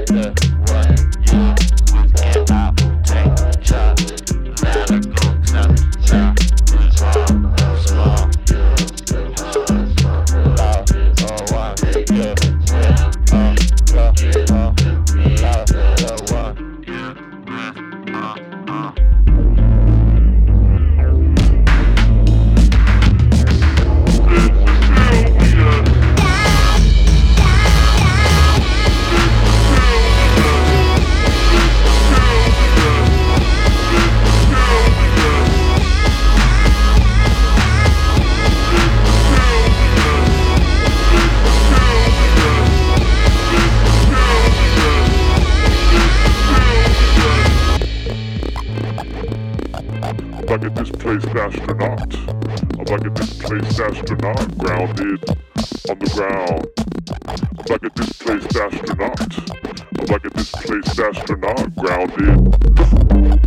like a displaced astronaut. I'm like a displaced astronaut, grounded on the ground. I'm like a displaced astronaut. I'm like a displaced astronaut, grounded.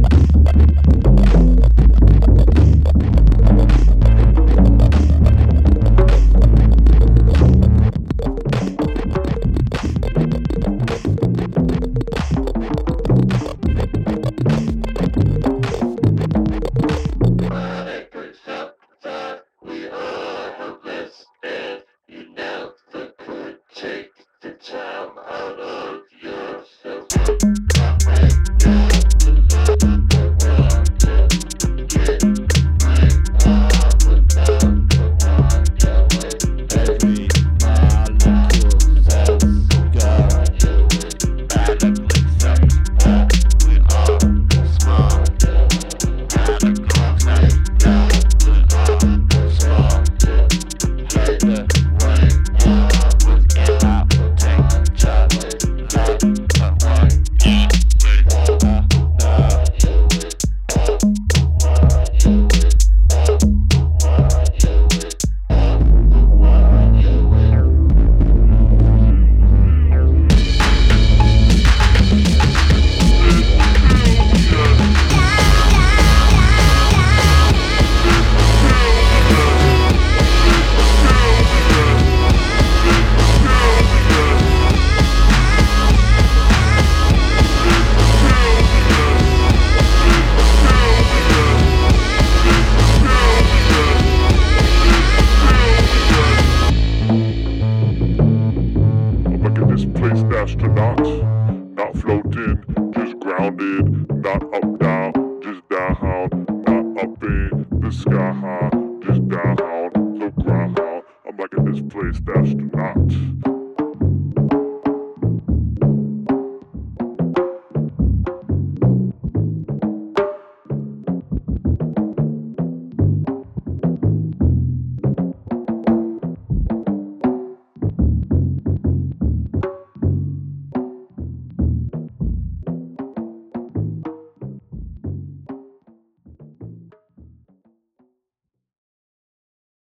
Displaced astronaut, not floating, just grounded, not up down, just down, not up in the sky, just down, so ground. I'm like a displaced astronaut.